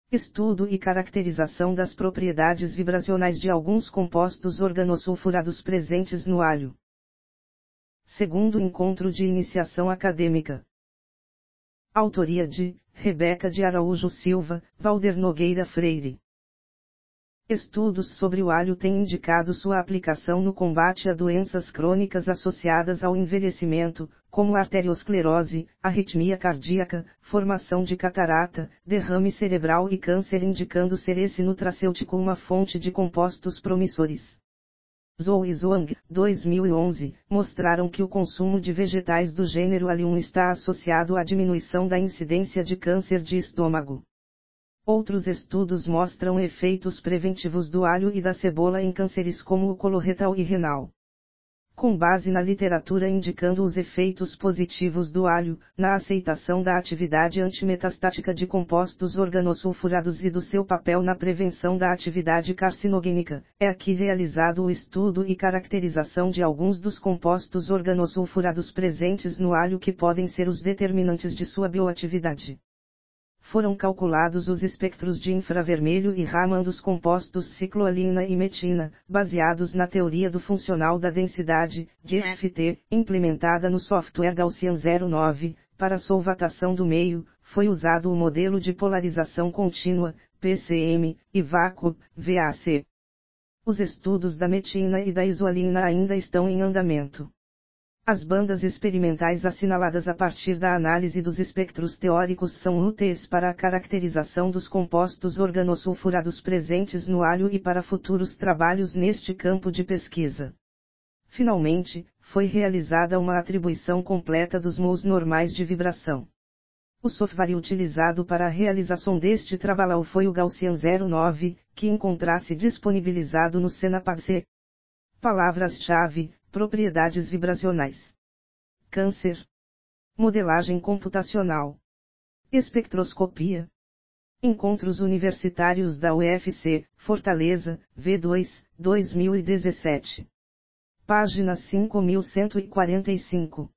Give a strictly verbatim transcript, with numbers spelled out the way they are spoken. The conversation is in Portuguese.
Estudo e caracterização das propriedades vibracionais de alguns compostos organosulfurados presentes no alho. Segundo encontro de iniciação acadêmica. Autoria de Rebeca de Araújo Silva, Valder Nogueira Freire. Estudos sobre o alho têm indicado sua aplicação no combate a doenças crônicas associadas ao envelhecimento, como arteriosclerose, arritmia cardíaca, formação de catarata, derrame cerebral e câncer, indicando ser esse nutracêutico uma fonte de compostos promissores. Zhou e Zhuang, dois mil e onze, mostraram que o consumo de vegetais do gênero Allium está associado à diminuição da incidência de câncer de estômago. Outros estudos mostram efeitos preventivos do alho e da cebola em cânceres como o coloretal e renal. Com base na literatura indicando os efeitos positivos do alho, na aceitação da atividade antimetastática de compostos organosulfurados e do seu papel na prevenção da atividade carcinogênica, é aqui realizado o estudo e caracterização de alguns dos compostos organosulfurados presentes no alho que podem ser os determinantes de sua bioatividade. Foram calculados os espectros de infravermelho e Raman dos compostos cicloalina e metina, baseados na teoria do funcional da densidade, D F T, implementada no software Gaussian zero nove, para a solvatação do meio, foi usado o modelo de polarização contínua, P C M, e vácuo, V A C. Os estudos da metina e da isoalina ainda estão em andamento. As bandas experimentais assinaladas a partir da análise dos espectros teóricos são úteis para a caracterização dos compostos organosulfurados presentes no alho e para futuros trabalhos neste campo de pesquisa. Finalmente, foi realizada uma atribuição completa dos mols normais de vibração. O software utilizado para a realização deste trabalho foi o Gaussian zero nove, que encontra-se disponibilizado no Senapag. Palavras-chave: propriedades vibracionais, câncer, modelagem computacional, espectroscopia. Encontros Universitários da U F C, Fortaleza, V dois, dois mil e dezessete. Página cinco mil cento e quarenta e cinco.